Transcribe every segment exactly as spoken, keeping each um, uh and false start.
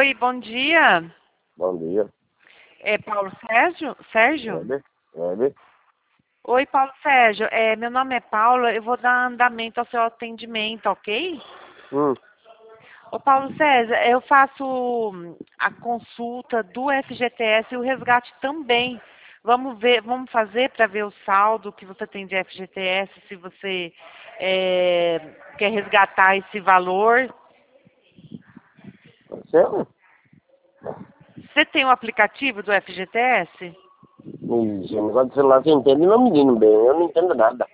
Oi, bom dia. Bom dia. É Paulo Sérgio? Sérgio? Web? Web? Oi, Paulo Sérgio. É, meu nome é Paula. Eu vou dar andamento ao seu atendimento, ok? Hum. Ô, Paulo Sérgio, eu faço hum, a consulta do F G T S e o resgate também. Vamos ver, vamos fazer para ver o saldo que você tem de F G T S, se você é, quer resgatar esse valor. Sério? Você tem o aplicativo do F G T S? Ixi, o negócio de celular você entende, meu menino bem, eu não entendo nada.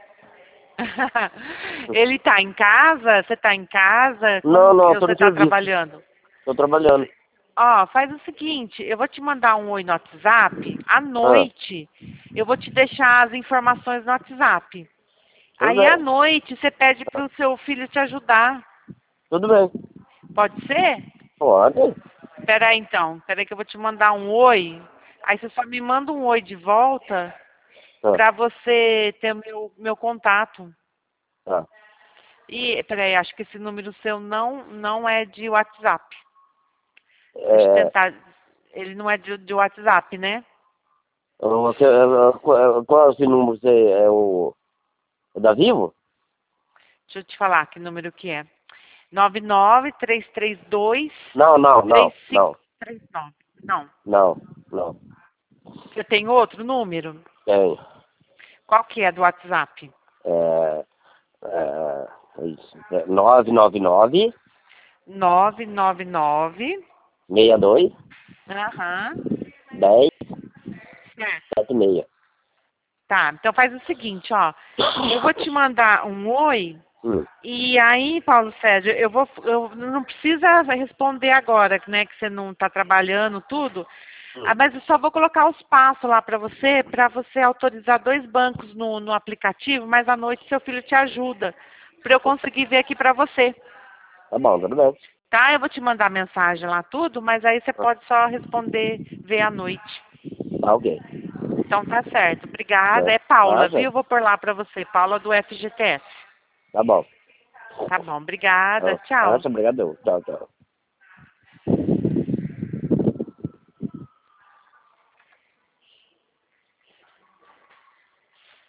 Ele está em casa? Você está em casa? Não, Como não, que tô você no está serviço. trabalhando? Tô trabalhando. Ó, faz o seguinte, eu vou te mandar um oi no WhatsApp. À Ah, noite, eu vou te deixar as informações no WhatsApp. tudo Aí à bem. noite você pede para o seu filho te ajudar. Tudo bem. Pode ser? Pode. Espera aí então. Espera aí que eu vou te mandar um oi. Aí você só me manda um oi de volta Tá, para você ter meu, meu contato. tá. E, peraí, acho que esse número seu não, não é de WhatsApp. Deixa eu É, tentar. Ele não é de, de WhatsApp, né? o que- é, qual qual é esse número? Você é o, é da Vivo? Deixa eu te falar que número que é. nove nove três três dois Não, não, três não, cinco não, três nove. Não. não, não. Você tem outro número? Tem. Qual que é do WhatsApp? É, é, é isso. É nove nove nove, nove nove nove. seis dois, Aham. dez, Certo. sete seis. Tá, então faz o seguinte, ó. Eu vou te mandar um oi. Hum. E aí, Paulo Sérgio, eu vou, eu não precisa responder agora, né, que você não está trabalhando tudo. Ah, Hum. mas eu só vou colocar os passos lá para você, para você autorizar dois bancos no, no aplicativo, mas à noite seu filho te ajuda, para eu conseguir ver aqui para você. Tá bom, tudo bem. Tá? Eu vou te mandar mensagem lá tudo, mas aí você pode só responder, ver à noite. Tá ok. Então tá certo. Obrigada. Né? É Paula, Ah, viu? Eu certo. vou pôr lá para você. Paula do F G T S. Tá bom. Tá bom. Obrigada. Ah, ah, Tchau. obrigado. Tchau, tchau.